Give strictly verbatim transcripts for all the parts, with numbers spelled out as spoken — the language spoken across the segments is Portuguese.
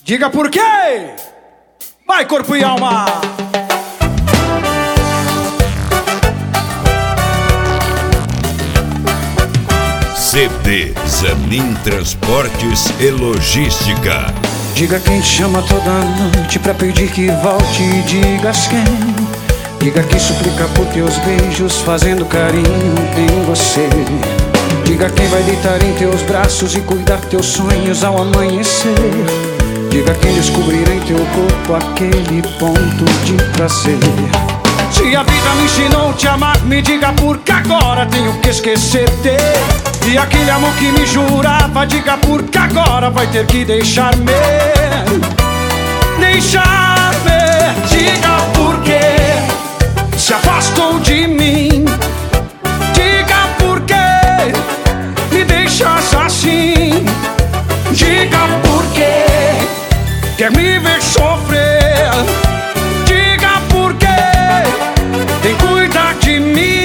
Diga por quê. Vai, corpo e alma. C D Zanin Transportes e Logística. Diga quem te chama toda noite pra pedir que volte. Digas quem. Diga quem suplica por teus beijos, fazendo carinho em você. Diga quem vai deitar em teus braços e cuidar teus sonhos ao amanhecer. Diga quem descobrirá em teu corpo aquele ponto de prazer. Se a vida me ensinou a te amar, me diga por que agora tenho que esquecer-te. E aquele amor que me jurava, diga por que agora vai ter que deixar-me. Deixar-me. Diga por que se afastou de mim. Diga por que me deixas assim. Diga por que quer me ver sofrer. Diga por que tem que cuidar de mim.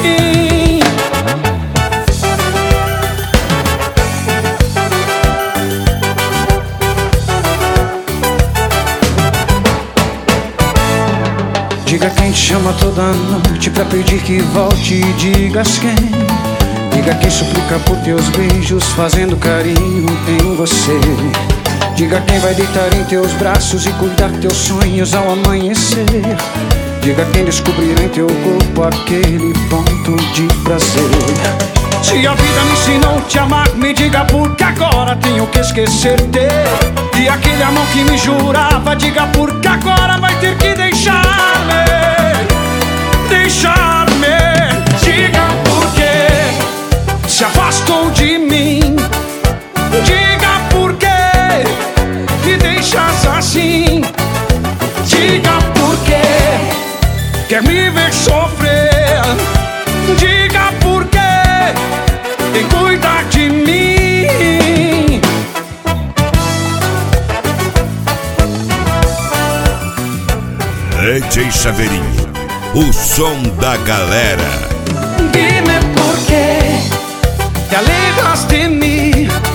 Diga quem te chama toda noite pra pedir que volte. Digas quem. Diga quem suplica por teus beijos, fazendo carinho em você. Diga quem vai deitar em teus braços e cuidar teus sonhos ao amanhecer. Diga quem descobrirá em teu corpo aquele ponto de prazer. Se a vida me ensinou a te amar, me diga por que agora tenho que esquecer-te. E aquele amor que me jurava, diga por que agora vai ter que deixar-me. Deixar-me. Diga por que se afastou de mim. Diga por que me deixas assim. Diga por que quer me ver sofrer. Diga por que tem que cuidar de mim. D J Saveirinho, o som da galera. Dime por qué te alejas de mí.